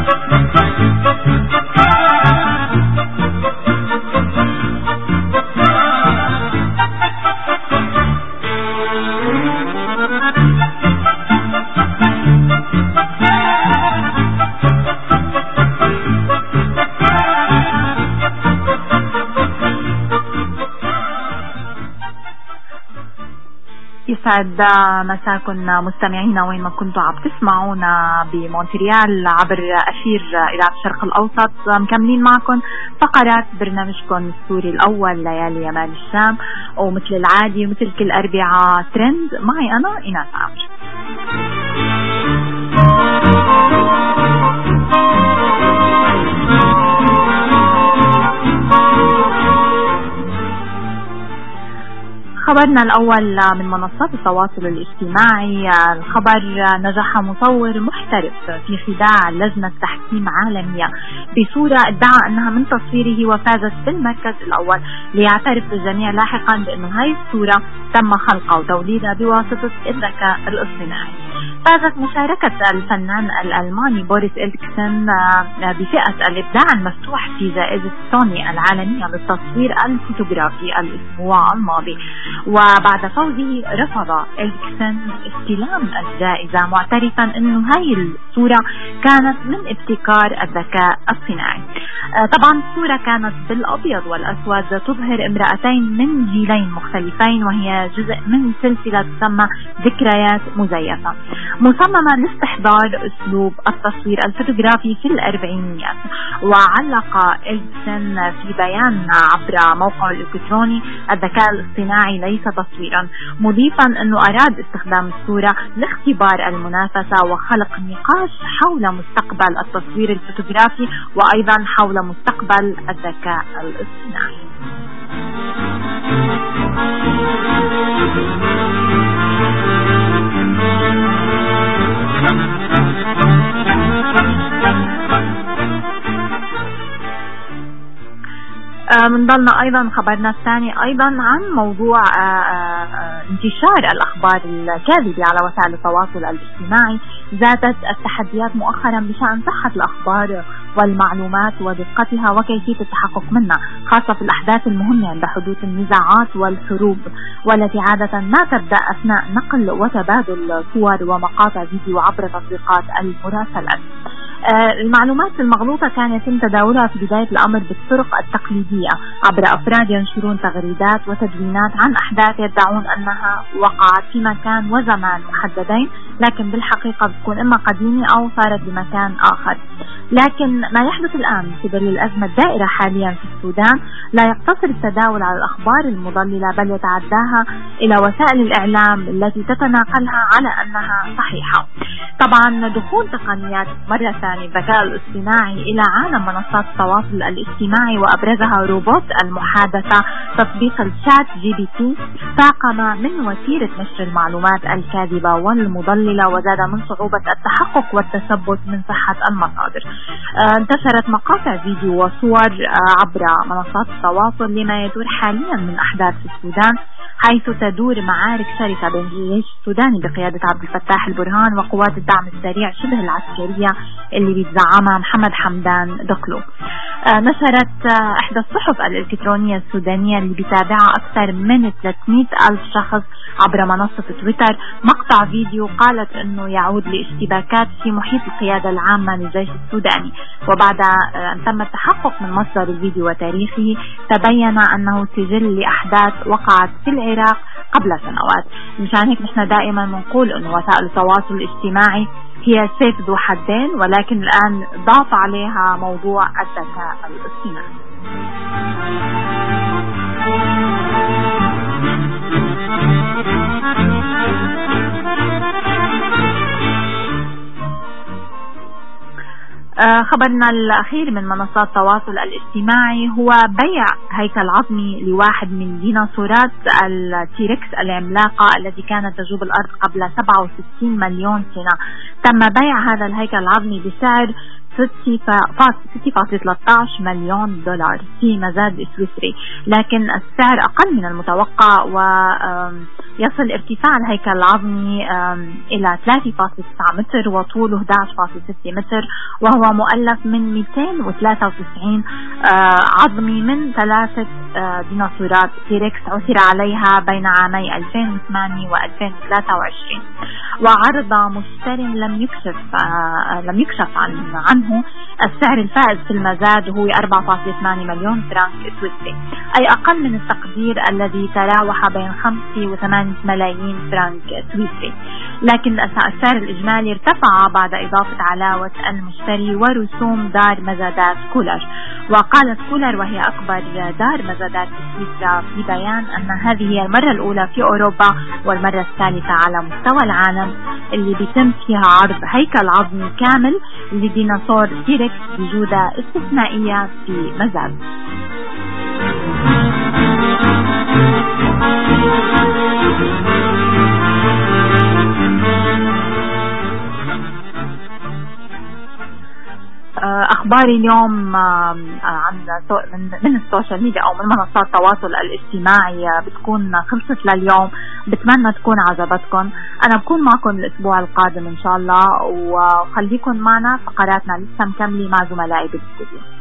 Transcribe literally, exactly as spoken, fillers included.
يسعد مساكن مستمعينا وين ما كنتوا عم تسمعونا بمونتريال عبر أثير إذاعة الشرق الأوسط. مكملين معكم فقرات برنامجكم السوري الأول ليالي يمال الشام، ومثل العادي ومثل كل أربعاء ترند معي أنا إيناس عامر. خبرنا الأول من منصات التواصل الاجتماعي، الخبر نجح مصور محترف في خداع لجنة تحكيم عالمية بصورة ادعى أنها من تصويره وفازت بالمركز الأول، ليعترف الجميع لاحقا بأنه هاي الصورة تم خلقها وتوليدها بواسطة الذكاء الاصطناعي. فازت مشاركة الفنان الألماني بوريس إلكسن بفئة الإبداع المفتوح في جائزة سوني العالمية للتصوير الفوتوغرافي الأسبوع الماضي، وبعد فوزه رفض إلكسن استلام الجائزة معترفا أنه هاي الصورة كانت من ابتكار الذكاء الصناعي. طبعا الصورة كانت بالأبيض والأسود تظهر امرأتين من جيلين مختلفين، وهي جزء من سلسلة تسمى ذكريات مزيفة، مصممة لاستحضار أسلوب التصوير الفوتوغرافي في الأربعينيات. وعلق إلكسن في بيان عبر موقعه الإلكتروني: الذكاء الاصطناعي ليس تصويرا، مضيفا أنه أراد استخدام الصورة لاختبار المنافسة وخلق نقاش حول مستقبل التصوير الفوتوغرافي وأيضا حول مستقبل الذكاء الاصطناعي. من ضلنا أيضا خبرنا الثاني أيضا عن موضوع انتشار الأخبار الكاذبة على وسائل التواصل الاجتماعي. زادت التحديات مؤخرا بشأن صحة الأخبار والمعلومات ودقتها وكيفية التحقق منها، خاصة في الأحداث المهمة عند حدوث النزاعات والحروب، والتي عادة ما تبدأ أثناء نقل وتبادل صور ومقاطع فيديو عبر تطبيقات المراسلات. المعلومات المغلوطة كان يتم تداولها في بداية الأمر بالطرق التقليدية عبر أفراد ينشرون تغريدات وتدوينات عن أحداث يدعون أنها وقعت في مكان وزمان محددين، لكن بالحقيقة بتكون إما قديمة أو صارت بمكان آخر. لكن ما يحدث الآن في ظل الأزمة الدائرة حاليا في السودان لا يقتصر التداول على الأخبار المضللة، بل يتعداها إلى وسائل الإعلام التي تتناقلها على أنها صحيحة. طبعا دخول تقنيات مرة ثانية الذكاء الاصطناعي إلى عالم منصات التواصل الاجتماعي وأبرزها روبوت المحادثة تطبيق الشات جي بي تي فاقم من وتيرة نشر المعلومات الكاذبة والمضللة، وزاد من صعوبة التحقق والتثبت من صحة المصادر. انتشرت مقاطع فيديو وصور عبر منصات التواصل لما يدور حاليا من أحداث في السودان، حيث تدور معارك شرسة بين الجيش السوداني بقيادة عبد الفتاح البرهان وقوات الدعم السريع شبه العسكرية اللي بيتزعمها محمد حمدان دقلو. نشرت إحدى الصحف الإلكترونية السودانية اللي بيتابعها أكثر من ثلاثمئة ألف شخص عبر منصة تويتر مقطع فيديو قالت أنه يعود لاشتباكات في محيط القيادة العامة للجيش السوداني، وبعد أن تم التحقق من مصدر الفيديو وتاريخه تبين أنه سجل لأحداث وقعت في العراق قبل سنوات. مشان هيك نحن دائما نقول أنه وسائل التواصل الاجتماعي هي سيف ذو حدين، ولكن الآن ضاف عليها موضوع الذكاء الاصطناعي. خبرنا الأخير من منصات التواصل الاجتماعي هو بيع هيكل عظمي لواحد من ديناصورات التيركس العملاقة التي كانت تجوب الأرض قبل سبعة وستين مليون سنة. تم بيع هذا الهيكل العظمي بسعر ستة فاصلة ثلاثة عشر مليون دولار في مزاد سويسري، لكن السعر أقل من المتوقع ويصل ارتفاع الهيكل العظمي إلى ثلاثة فاصلة تسعة متر وطوله أحد عشر فاصلة ستة متر، وهو مؤلف من مئتين وثلاثة وتسعين عظمي من ثلاثة ديناصورات تيركس عثر عليها بين عامي ألفين وثمانية وألفين وثلاثة وعشرين، وعرض مشتر لم يكشف لم يكشف عنه. السعر الفائز في المزاد هو أربعة فاصلة ثمانية مليون فرنك سويسري، أي أقل من التقدير الذي تراوح بين خمسة وثمانية ملايين فرنك سويسري، لكن السعر الإجمالي ارتفع بعد إضافة علاوة المشتري ورسوم دار مزادات كولر. وقالت كولر وهي أكبر دار مزادات في سويسرا في بيان أن هذه هي المرة الأولى في أوروبا والمرة الثالثة على مستوى العالم اللي بيتم فيها عرض هيكل عظمي كامل لديناصور تيركس بجودة استثنائية في مزاد. أخبار اليوم عن من السوشيال ميديا أو من منصات التواصل الاجتماعي بتكون خلصت لليوم، بتمنى تكون عجبتكم. أنا بكون معكم الأسبوع القادم إن شاء الله، وخليكم معنا، فقراتنا لسه مكملة مع زملائي بالاستوديو.